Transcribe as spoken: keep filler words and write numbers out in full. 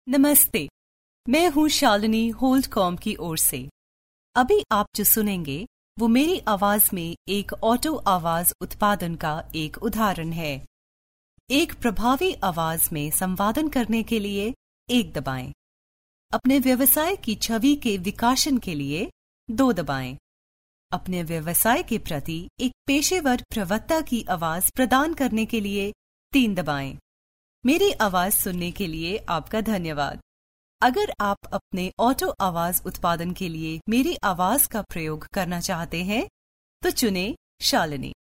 नमस्ते, मैं हूँ शालिनी होल्डकॉम की ओर से। अभी आप जो सुनेंगे वो मेरी आवाज में एक ऑटो आवाज उत्पादन का एक उदाहरण है। एक प्रभावी आवाज में संवादन करने के लिए एक दबाएं। अपने व्यवसाय की छवि के विकासन के लिए दो दबाएं। अपने व्यवसाय के प्रति एक पेशेवर प्रवक्ता की आवाज प्रदान करने के लिए तीन दबाएं। मेरी आवाज सुनने के लिए आपका धन्यवाद। अगर आप अपने ऑटो आवाज उत्पादन के लिए मेरी आवाज का प्रयोग करना चाहते हैं तो चुनें शालिनी।